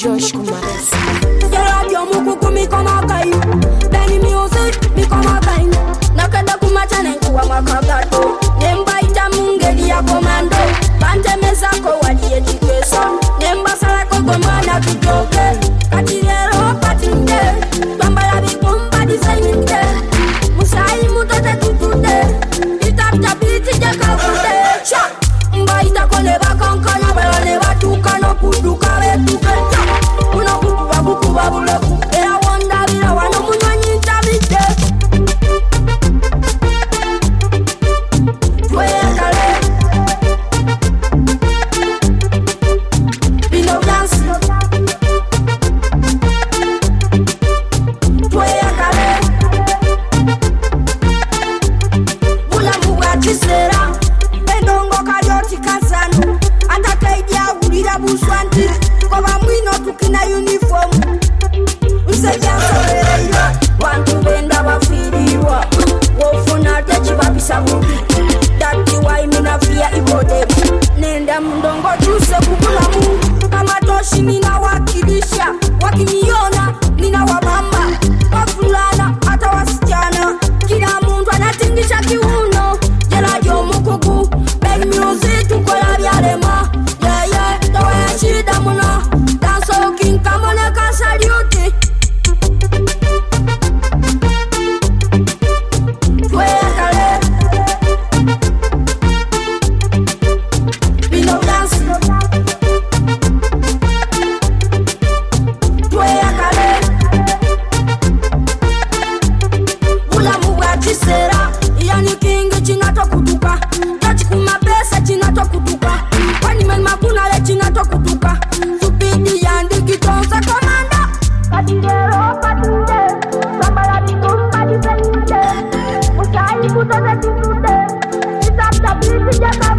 Josh Kumaresi. Radio mukuku mikoma kai. Benny music mikoma kai. Nakada kumachana kuwa makagato. Nemba ita mungeli ya komando. Pante mezako wali education. Nemba sala kogomana kijoke. Katilero patinde. Bambala bikumba designinde. Musai mutote tutude. Itapta biti jakakude. Cha. Mba ita kone bakankanya. Belane batuka no kuduka betuke. Una kukuba buleku. Era wanda bila wano munyonyi tabite. Twea kale. Bino dance. Twea kale. Bula muga chisera. Endongo karioti kasano. Anda kaidia ulira buswanti. Koba mwino tukina uniform. Useja sobereyo. Wantu benda bafiriwa. Wofuna techi babisa mubi. Dati wai mina fia ibode. Nenda mndongo chuse kukula mu. Kama toshi mina wakilisha. Wakiniona nina wabamba. Wafulana hata wasichana. Kila mundu anatingisha kiuno. Jela jo mukuku. Beg music tukola vyalema. Yeah yeah. Tawa ya shida muna. Danso king kamone kasaliuti. Twea kale. Bino dance. Twea kale. Bula muga chisera. Yani king chinato kuduka. Yachi kumapesa chinato kuduka. Wani men makuna le chinato kuduka. Supidi yandi kitonsa komanda. Katilero patinde. Sambala bikumba disende. Musai kutote tutude. Itapta biti jaka